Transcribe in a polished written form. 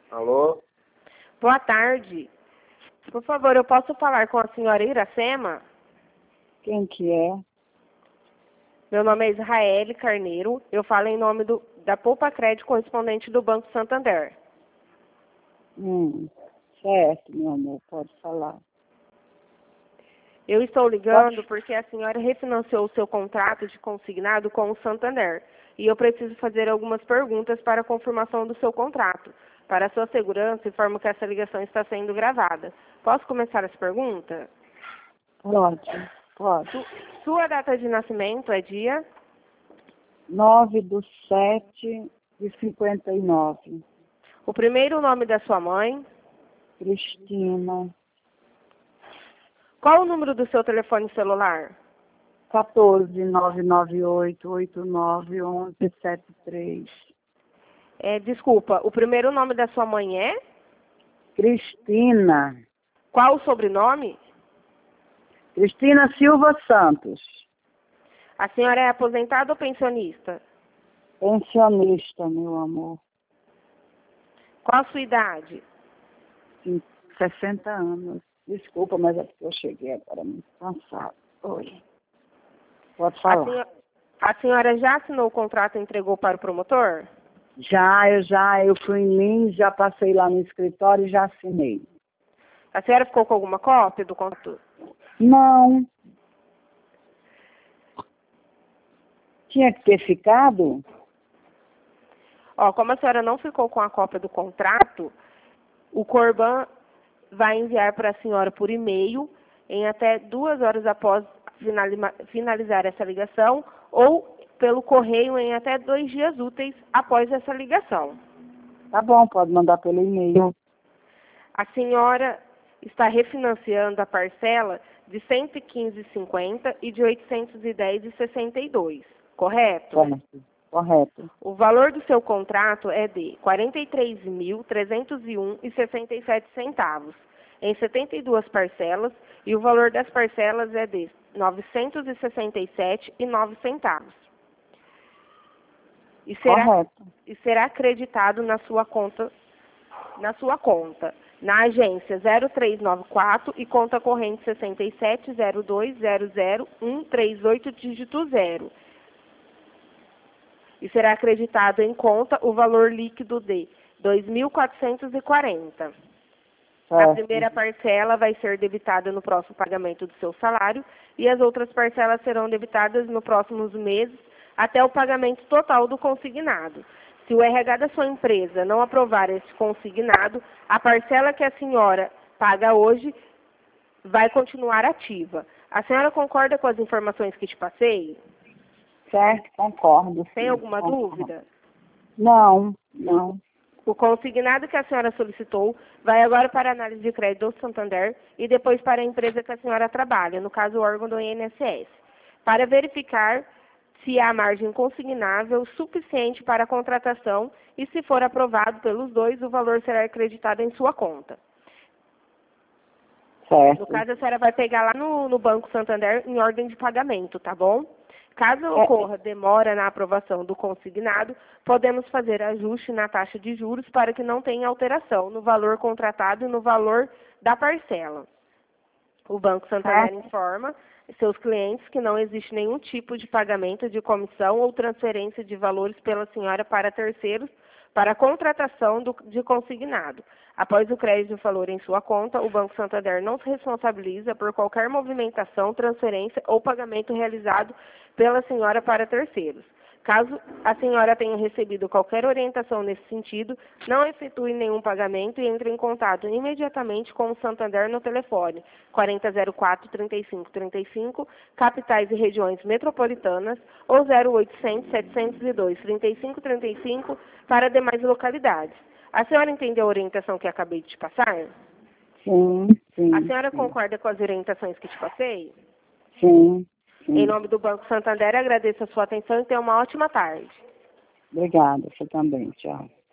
Alô? Boa tarde. Por favor, eu posso falar com a senhora Iracema? Quem que é? Meu nome é Israele Carneiro. Eu falo em nome da Poupa Crédito correspondente do Banco Santander. Certo, meu amor, pode falar. Eu estou ligando porque a senhora refinanciou o seu contrato de consignado com o Santander. E eu preciso fazer algumas perguntas para a confirmação do seu contrato. Para a sua segurança, informo que essa ligação está sendo gravada. Posso começar as perguntas? Pode. Sua data de nascimento é dia? 9/7/59. O primeiro nome da sua mãe? Cristina. Qual o número do seu telefone celular? 14 998891173. Desculpa, o primeiro nome da sua mãe é? Cristina. Qual o sobrenome? Cristina Silva Santos. A senhora é aposentada ou pensionista? Pensionista, meu amor. Qual a sua idade? 60 anos. Desculpa, mas é porque eu cheguei agora muito cansada. Oi. Pode falar. A senhora já assinou o contrato e entregou para o promotor? Eu fui em Lins, já passei lá no escritório e já assinei. A senhora ficou com alguma cópia do contrato? Não. Tinha que ter ficado? Como a senhora não ficou com a cópia do contrato, o Corban vai enviar para a senhora por e-mail em até 2 horas após finalizar essa ligação ou pelo correio em até 2 dias úteis após essa ligação. Tá bom, pode mandar pelo e-mail. A senhora está refinanciando a parcela de R$ 115,50 e de R$ 810,62, correto? Correto. O valor do seu contrato é de R$ 43.301,67 em 72 parcelas e o valor das parcelas é de R$ 967,09. E será acreditado na sua conta, na agência 0394 e conta corrente 6702000138 dígito 0. E será acreditado em conta o valor líquido de R$ 2.440. A primeira parcela vai ser debitada no próximo pagamento do seu salário e as outras parcelas serão debitadas nos próximos meses até o pagamento total do consignado. Se o RH da sua empresa não aprovar esse consignado, a parcela que a senhora paga hoje vai continuar ativa. A senhora concorda com as informações que te passei? Certo, concordo. Tem alguma dúvida? Não. O consignado que a senhora solicitou vai agora para a análise de crédito do Santander e depois para a empresa que a senhora trabalha, no caso o órgão do INSS, para verificar se há margem consignável suficiente para a contratação e, se for aprovado pelos dois, o valor será acreditado em sua conta. Certo. No caso, a senhora vai pegar lá no Banco Santander em ordem de pagamento, tá bom? Caso ocorra demora na aprovação do consignado, podemos fazer ajuste na taxa de juros para que não tenha alteração no valor contratado e no valor da parcela. O Banco Santander informa seus clientes que não existe nenhum tipo de pagamento de comissão ou transferência de valores pela senhora para terceiros para a contratação de consignado. Após o crédito de valor em sua conta, o Banco Santander não se responsabiliza por qualquer movimentação, transferência ou pagamento realizado pela senhora para terceiros. Caso a senhora tenha recebido qualquer orientação nesse sentido, não efetue nenhum pagamento e entre em contato imediatamente com o Santander no telefone 4004-3535, capitais e regiões metropolitanas, ou 0800-702-3535 para demais localidades. A senhora entendeu a orientação que acabei de te passar? Sim. A senhora concorda com as orientações que te passei? Sim. Em nome do Banco Santander, agradeço a sua atenção e tenha uma ótima tarde. Obrigada, você também. Tchau.